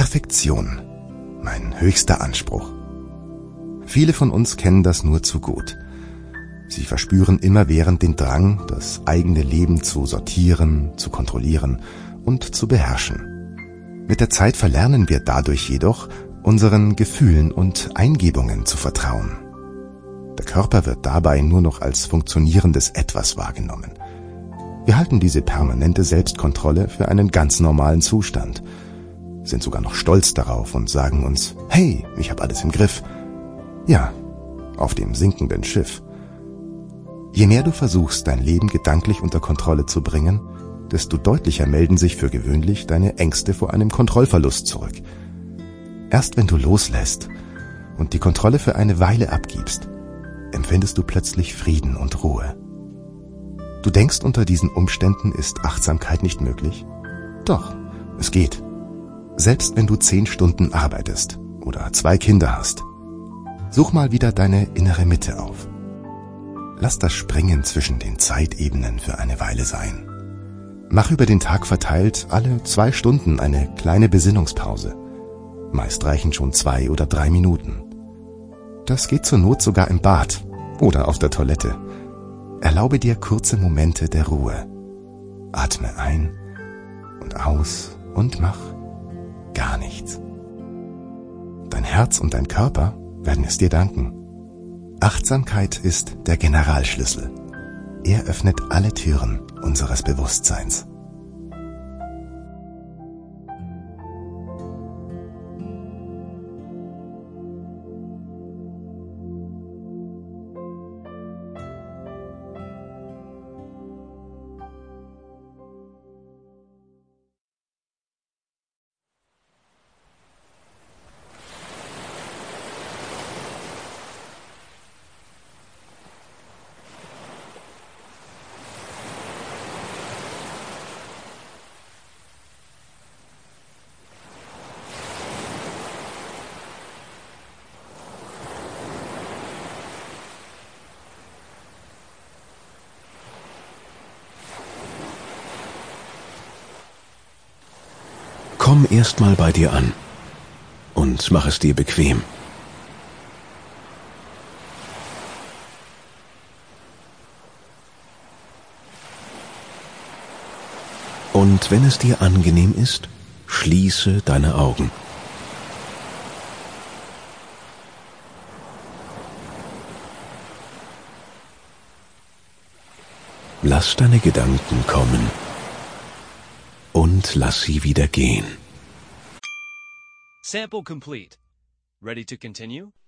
Perfektion, mein höchster Anspruch. Viele von uns kennen das nur zu gut. Sie verspüren immerwährend den Drang, das eigene Leben zu sortieren, zu kontrollieren und zu beherrschen. Mit der Zeit verlernen wir dadurch jedoch, unseren Gefühlen und Eingebungen zu vertrauen. Der Körper wird dabei nur noch als funktionierendes Etwas wahrgenommen. Wir halten diese permanente Selbstkontrolle für einen ganz normalen Zustand, sind sogar noch stolz darauf und sagen uns, hey, ich habe alles im Griff. Ja, auf dem sinkenden Schiff. Je mehr du versuchst, dein Leben gedanklich unter Kontrolle zu bringen, desto deutlicher melden sich für gewöhnlich deine Ängste vor einem Kontrollverlust zurück. Erst wenn du loslässt und die Kontrolle für eine Weile abgibst, empfindest du plötzlich Frieden und Ruhe. Du denkst, unter diesen Umständen ist Achtsamkeit nicht möglich? Doch, es geht. Selbst wenn du 10 Stunden arbeitest oder 2 Kinder hast. Such mal wieder deine innere Mitte auf. Lass das Springen zwischen den Zeitebenen für eine Weile sein. Mach über den Tag verteilt alle 2 Stunden eine kleine Besinnungspause. Meist reichen schon 2 oder 3 Minuten. Das geht zur Not sogar im Bad oder auf der Toilette. Erlaube dir kurze Momente der Ruhe. Atme ein und aus und mach gar nichts. Dein Herz und dein Körper werden es dir danken. Achtsamkeit ist der Generalschlüssel. Er öffnet alle Türen unseres Bewusstseins. Komm erst mal bei dir an und mach es dir bequem. Und wenn es dir angenehm ist, schließe deine Augen. Lass deine Gedanken kommen und lass sie wieder gehen. Sample complete. Ready to continue?